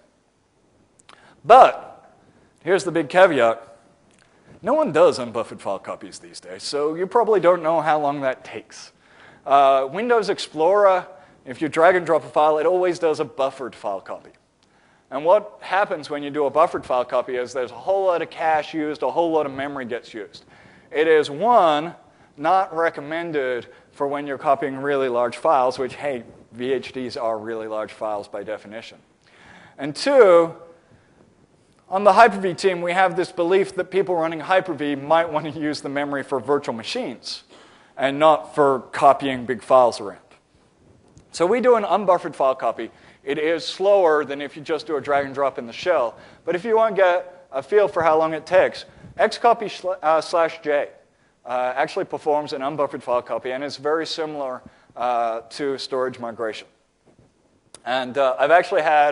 But here's the big caveat. No one does unbuffered file copies these days, so you probably don't know how long that takes. Uh, Windows Explorer, if you drag and drop a file, it always does a buffered file copy. And what happens when you do a buffered file copy is there's a whole lot of cache used, a whole lot of memory gets used. It is, one, not recommended for when you're copying really large files, which, hey, V H Ds are really large files by definition. And two, on the Hyper-V team, we have this belief that people running Hyper-V might want to use the memory for virtual machines and not for copying big files around. So we do an unbuffered file copy. It is slower than if you just do a drag and drop in the shell. But if you want to get a feel for how long it takes, xcopy uh, slash j uh, actually performs an unbuffered file copy, and it's very similar uh, to storage migration. And uh, I've actually had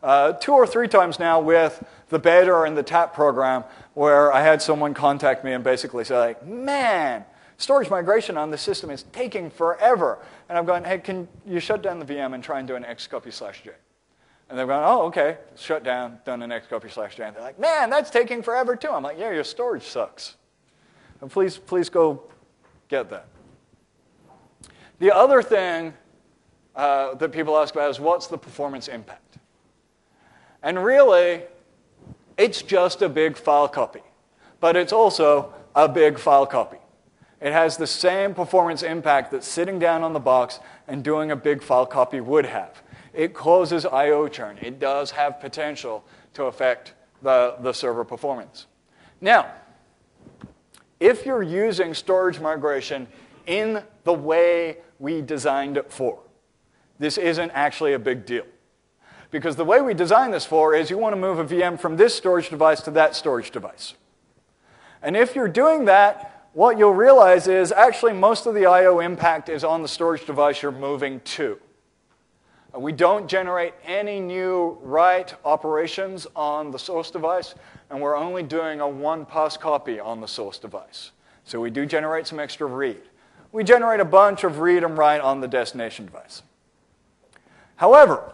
uh, two or three times now with the beta and the tap program where I had someone contact me and basically say, like, man, storage migration on this system is taking forever. And I've gone, hey, can you shut down the V M and try and do an xcopy slash j? And they've gone, oh, okay, shut down, done an xcopy slash j. And they're like, man, that's taking forever too. I'm like, yeah, your storage sucks. And please, please go get that. The other thing uh, that people ask about is what's the performance impact? And really, it's just a big file copy. But it's also a big file copy. It has the same performance impact that sitting down on the box and doing a big file copy would have. It causes I O churn. It does have potential to affect the, the server performance. Now, if you're using storage migration in the way we designed it for, this isn't actually a big deal. Because the way we designed this for is you want to move a V M from this storage device to that storage device. And if you're doing that, what you'll realize is actually most of the I O impact is on the storage device you're moving to. We don't generate any new write operations on the source device, and we're only doing a one-pass copy on the source device. So we do generate some extra read. We generate a bunch of read and write on the destination device. However,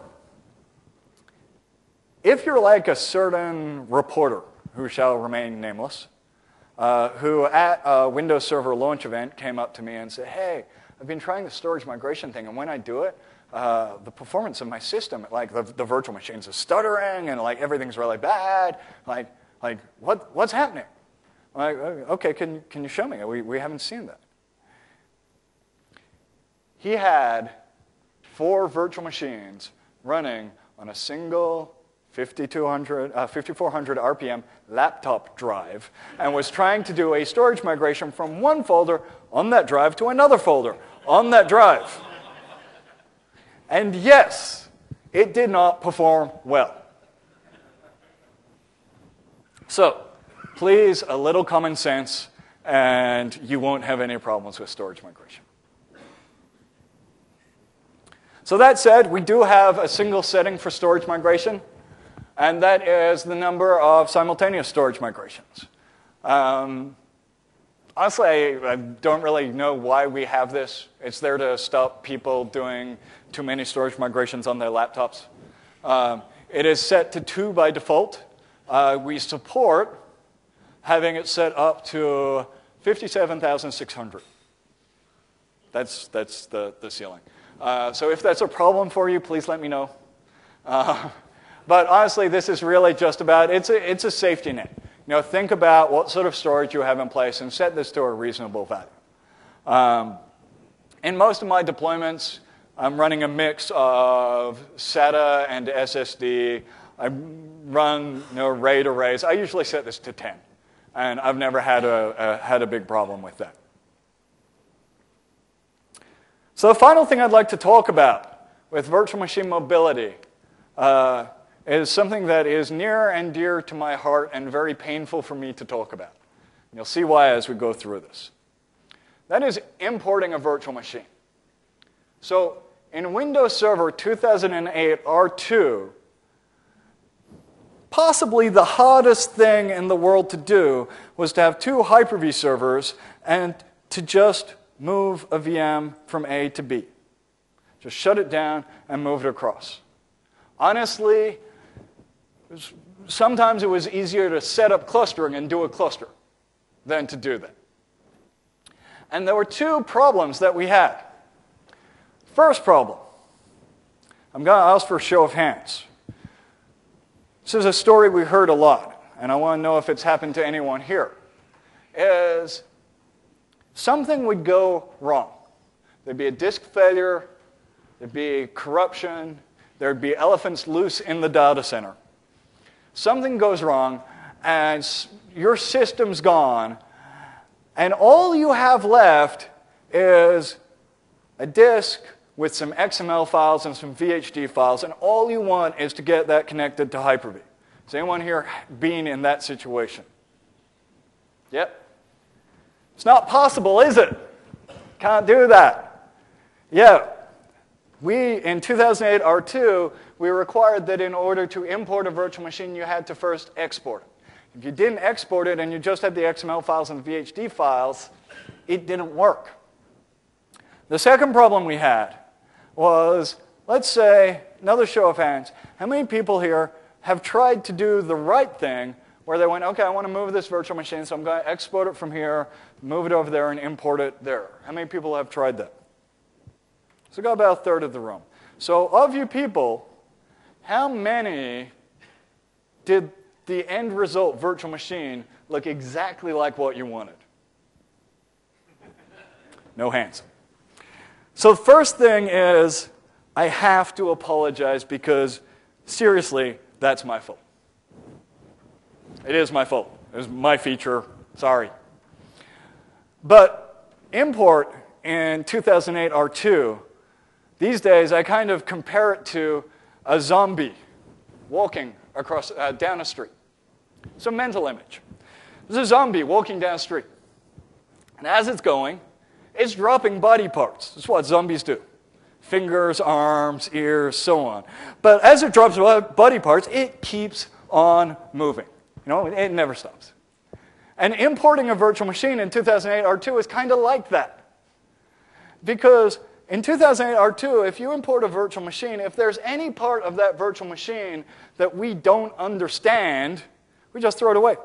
if you're like a certain reporter, who shall remain nameless, uh, who at a Windows Server launch event came up to me and said, hey, I've been trying the storage migration thing, and when I do it, uh, the performance of my system, like the, the virtual machines is stuttering, and like everything's really bad. Like, like what, what's happening? I'm like, okay, can, can you show me? We, we haven't seen that. He had four virtual machines running on a single fifty-two hundred, uh, fifty-four hundred R P M laptop drive and was trying to do a storage migration from one folder on that drive to another folder on that drive. And yes, it did not perform well. So, please, a little common sense, and you won't have any problems with storage migration. So that said, we do have a single setting for storage migration, and that is the number of simultaneous storage migrations. Um, honestly, I, I don't really know why we have this. It's there to stop people doing too many storage migrations on their laptops. Um, it is set to two by default. Uh, we support having it set up to fifty-seven thousand six hundred. That's, that's the, the ceiling. Uh, so if that's a problem for you, please let me know. Uh, but honestly, this is really just about, it's a, it's a safety net. You know, think about what sort of storage you have in place and set this to a reasonable value. Um, in most of my deployments, I'm running a mix of SATA and S S D. I run you know, RAID arrays. I usually set this to ten, and I've never had a, a, had a big problem with that. So the final thing I'd like to talk about with virtual machine mobility uh, is something that is near and dear to my heart and very painful for me to talk about. You'll see why as we go through this. That is importing a virtual machine. So in Windows Server two thousand eight R two, possibly the hardest thing in the world to do was to have two Hyper-V servers and to just move a V M from A to B. Just shut it down and move it across. Honestly, it was, sometimes it was easier to set up clustering and do a cluster than to do that. And there were two problems that we had. First problem, I'm going to ask for a show of hands. This is a story we heard a lot, and I want to know if it's happened to anyone here, is something would go wrong. There'd be a disk failure, there'd be corruption, there'd be elephants loose in the data center. Something goes wrong, and your system's gone, and all you have left is a disk with some X M L files and some V H D files, and all you want is to get that connected to Hyper-V. Is anyone here been in that situation? Yep. It's not possible, is it? Can't do that. Yeah. We, in two thousand eight R two, we required that in order to import a virtual machine, you had to first export it. If you didn't export it and you just had the X M L files and the V H D files, it didn't work. The second problem we had was, let's say, another show of hands, how many people here have tried to do the right thing where they went, okay, I want to move this virtual machine, so I'm going to export it from here, move it over there, and import it there. How many people have tried that? So got about a third of the room. So of you people, how many did the end result virtual machine look exactly like what you wanted? No hands. So the first thing is, I have to apologize because, seriously, that's my fault. It is my fault. It was my feature. Sorry. But import in two thousand eight R two, these days I kind of compare it to a zombie walking across uh, down a street. It's a mental image. There's a zombie walking down a street. And as it's going, it's dropping body parts. That's what zombies do. Fingers, arms, ears, so on. But as it drops body parts, it keeps on moving. You know, it never stops. And importing a virtual machine in two thousand eight R two is kind of like that. Because in two thousand eight R two, if you import a virtual machine, if there's any part of that virtual machine that we don't understand, we just throw it away.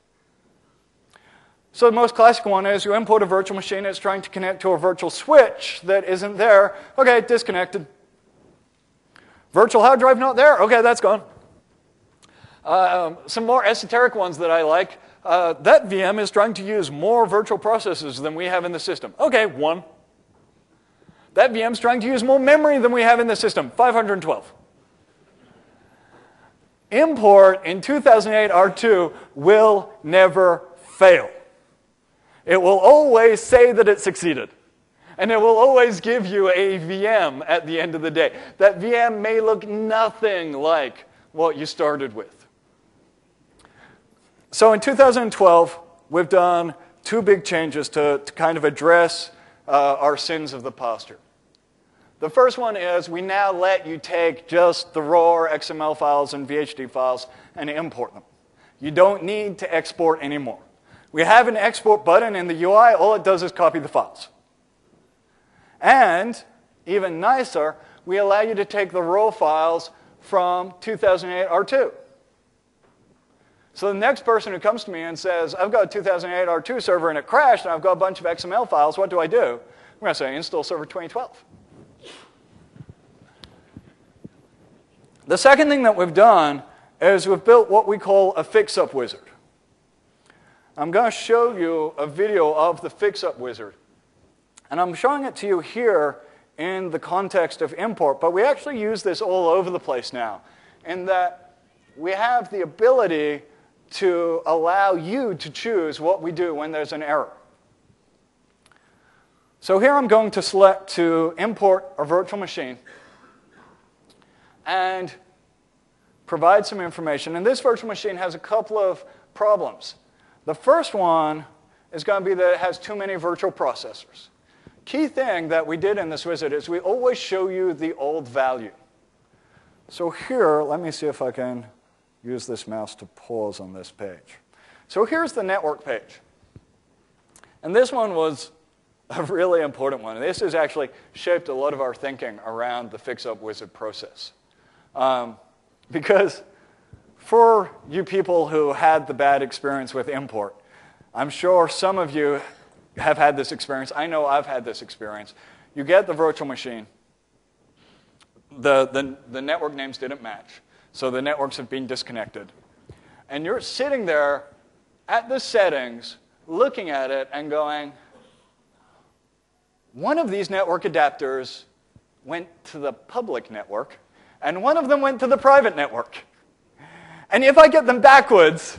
So the most classic one is you import a virtual machine, it's trying to connect to a virtual switch that isn't there. Okay, disconnected. Virtual hard drive not there? Okay, that's gone. Uh, um, some more esoteric ones that I like. Uh, that V M is trying to use more virtual processors than we have in the system. Okay, one. That V M is trying to use more memory than we have in the system. five hundred twelve. Import in two thousand eight R two will never fail. It will always say that it succeeded. And it will always give you a V M at the end of the day. That V M may look nothing like what you started with. So in two thousand twelve, we've done two big changes to, to kind of address uh, our sins of the past here. The first one is we now let you take just the raw X M L files and V H D files and import them. You don't need to export anymore. We have an export button in the U I. All it does is copy the files. And, even nicer, we allow you to take the raw files from two thousand eight R two. So the next person who comes to me and says, I've got a two thousand eight R two server and it crashed and I've got a bunch of X M L files, what do I do? I'm going to say, install Server twenty twelve. The second thing that we've done is we've built what we call a fix-up wizard. I'm going to show you a video of the fix-up wizard. And I'm showing it to you here in the context of import, but we actually use this all over the place now, in that we have the ability to allow you to choose what we do when there's an error. So here I'm going to select to import a virtual machine and provide some information. And this virtual machine has a couple of problems. The first one is going to be that it has too many virtual processors. Key thing that we did in this wizard is we always show you the old value. So here, let me see if I can use this mouse to pause on this page. So here's the network page. And this one was a really important one. This has actually shaped a lot of our thinking around the fix-up wizard process. Um, because for you people who had the bad experience with import, I'm sure some of you have had this experience. I know I've had this experience. You get the virtual machine. The, the, the network names didn't match. So the networks have been disconnected. And you're sitting there at the settings, looking at it and going, one of these network adapters went to the public network, and one of them went to the private network. And if I get them backwards,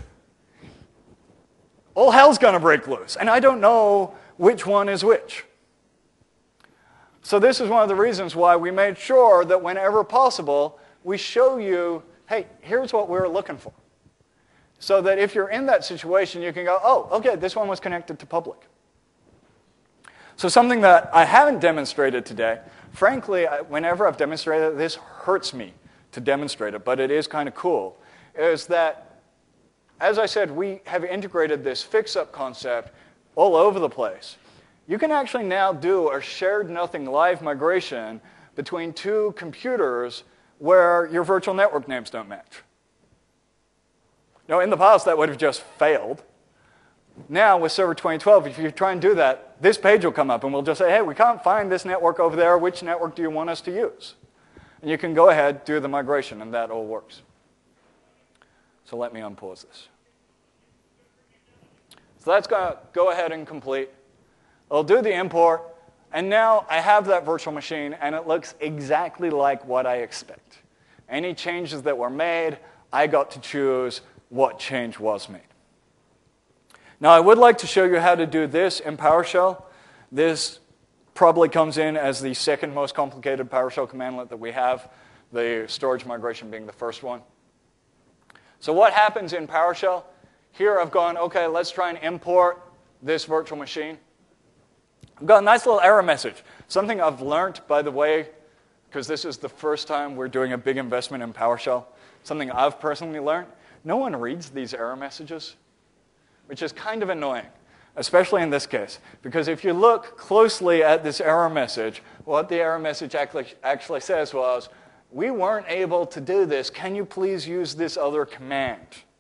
all hell's going to break loose. And I don't know which one is which. So this is one of the reasons why we made sure that whenever possible, we show you, hey, here's what we're looking for. So that if you're in that situation, you can go, oh, okay, this one was connected to public. So something that I haven't demonstrated today, frankly, whenever I've demonstrated it, this hurts me to demonstrate it, but it is kind of cool, is that, as I said, we have integrated this fix-up concept all over the place. You can actually now do a shared nothing live migration between two computers where your virtual network names don't match. Now, in the past, that would have just failed. Now, with Server twenty twelve, if you try and do that, this page will come up, and we'll just say, hey, we can't find this network over there. Which network do you want us to use? And you can go ahead, do the migration, and that all works. So let me unpause this. So that's going to go ahead and complete. I'll do the import, and now I have that virtual machine, and it looks exactly like what I expect. Any changes that were made, I got to choose what change was made. Now, I would like to show you how to do this in PowerShell. This probably comes in as the second most complicated PowerShell commandlet that we have, the storage migration being the first one. So what happens in PowerShell? Here I've gone, okay, let's try and import this virtual machine. I've got a nice little error message. Something I've learned, by the way, because this is the first time we're doing a big investment in PowerShell, something I've personally learned. No one reads these error messages, which is kind of annoying, especially in this case. Because if you look closely at this error message, what the error message actually, actually says was, we weren't able to do this. Can you please use this other command?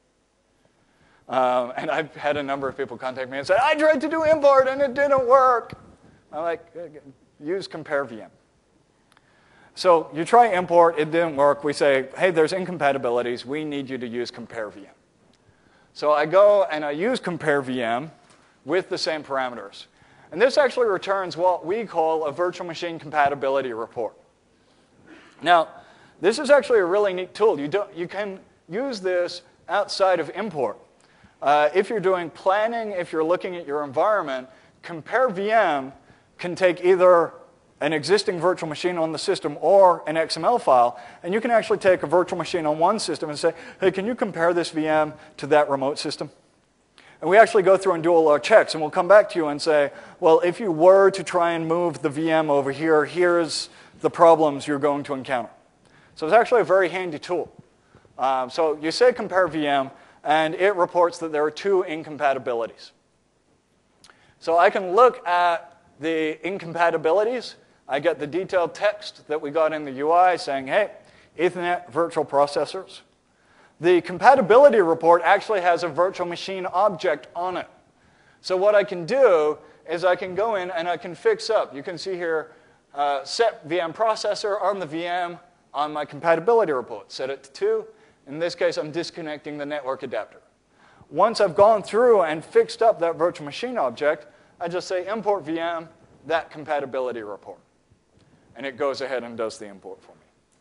Um, and I've had a number of people contact me and say, I tried to do import and it didn't work. I'm like, use compare V M. So you try import, it didn't work. We say, hey, there's incompatibilities. We need you to use compare V M. So I go and I use compare V M with the same parameters. And this actually returns what we call a virtual machine compatibility report. Now, this is actually a really neat tool. You, don't, you can use this outside of import. Uh, if you're doing planning, if you're looking at your environment, compare V M can take either an existing virtual machine on the system or an X M L file, and you can actually take a virtual machine on one system and say, hey, can you compare this V M to that remote system? And we actually go through and do all our checks, and we'll come back to you and say, well, if you were to try and move the V M over here, here's the problems you're going to encounter. So it's actually a very handy tool. Um, so you say compare V M, and it reports that there are two incompatibilities. So I can look at the incompatibilities. I get the detailed text that we got in the U I saying, hey, Ethernet virtual processors. The compatibility report actually has a virtual machine object on it. So what I can do is I can go in and I can fix up. You can see here, uh, set V M processor on the V M on my compatibility report. Set it to two. In this case, I'm disconnecting the network adapter. Once I've gone through and fixed up that virtual machine object, I just say import V M, that compatibility report. And it goes ahead and does the import for me.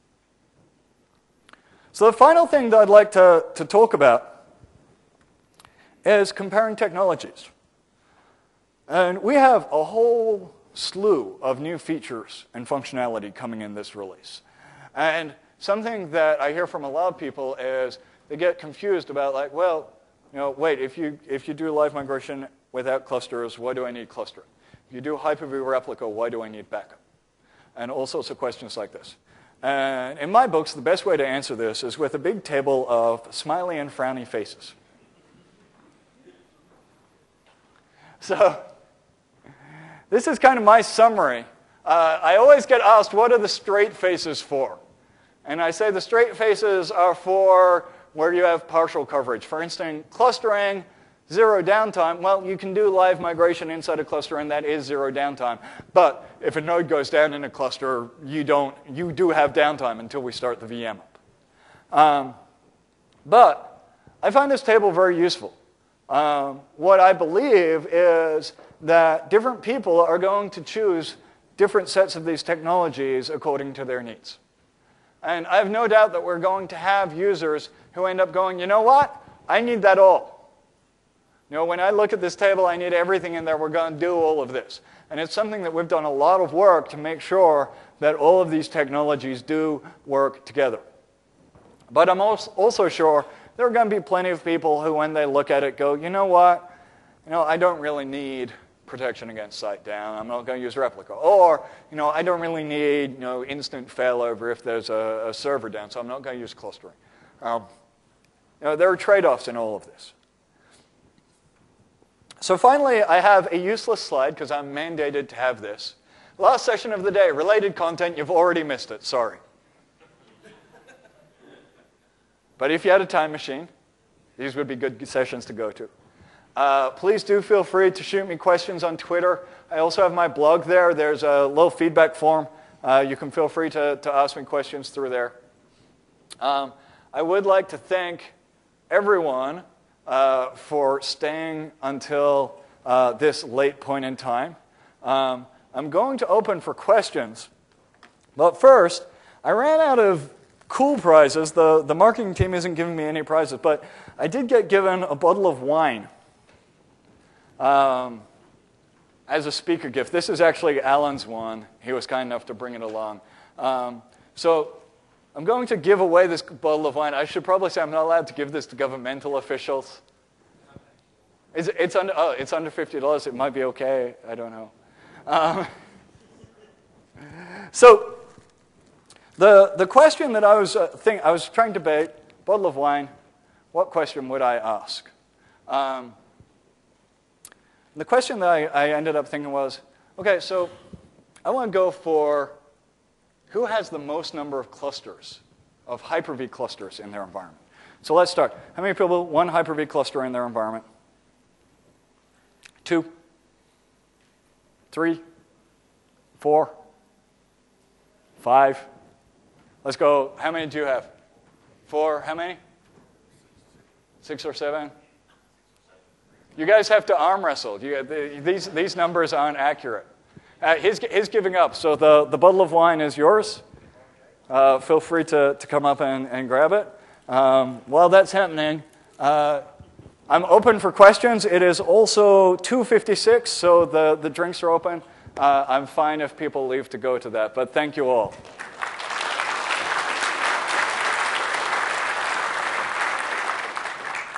So the final thing that I'd like to, to talk about is comparing technologies. And we have a whole slew of new features and functionality coming in this release. And something that I hear from a lot of people is they get confused about, like, well, you know, wait, if you, if you do live migration without clusters, why do I need clustering? If you do Hyper-V replica, why do I need backup? And all sorts of questions like this. And in my books, the best way to answer this is with a big table of smiley and frowny faces. So this is kind of my summary. Uh, I always get asked, what are the straight faces for? And I say the straight faces are for where you have partial coverage. For instance, clustering, zero downtime. Well, you can do live migration inside a cluster, and that is zero downtime. But if a node goes down in a cluster, you don't. You do have downtime until we start the V M up. Um, but I find this table very useful. Um, what I believe is that different people are going to choose different sets of these technologies according to their needs. And I have no doubt that we're going to have users who end up going, you know what? I need that all. You know, when I look at this table, I need everything in there. We're going to do all of this. And it's something that we've done a lot of work to make sure that all of these technologies do work together. But I'm also sure there are going to be plenty of people who, when they look at it, go, you know what? You know, I don't really need protection against site down. I'm not going to use replica. Or, you know, I don't really need, you know, instant failover if there's a, a server down, so I'm not going to use clustering. Um, you know, there are trade-offs in all of this. So finally, I have a useless slide because I'm mandated to have this. Last session of the day, related content, you've already missed it, sorry. But if you had a time machine, these would be good sessions to go to. Uh, please do feel free to shoot me questions on Twitter. I also have my blog there. There's a little feedback form. Uh, you can feel free to, to ask me questions through there. Um, I would like to thank everyone uh, for staying until uh, this late point in time. Um, I'm going to open for questions. But first, I ran out of cool prizes. The, the marketing team isn't giving me any prizes, but I did get given a bottle of wine um, as a speaker gift. This is actually Alan's one. He was kind enough to bring it along. Um, so I'm going to give away this bottle of wine. I should probably say I'm not allowed to give this to governmental officials. It's, it's, under, oh, it's under fifty dollars. It might be okay. I don't know. Um, so the, the question that I was, uh, think, I was trying to debate, bottle of wine, what question would I ask? Um, the question that I, I ended up thinking was, okay, so I want to go for who has the most number of clusters, of Hyper-V clusters in their environment. So let's start. How many people, one Hyper-V cluster in their environment? Two? Three? Four? Five? Let's go, how many do you have? Four, how many? Six or seven? You guys have to arm wrestle. You, the, these, these numbers aren't accurate. Uh, he's, he's giving up, so the, the bottle of wine is yours. Uh, feel free to, to come up and, and grab it. Um, while that's happening, uh, I'm open for questions. It is also two fifty-six, so the, the drinks are open. Uh, I'm fine if people leave to go to that, but thank you all.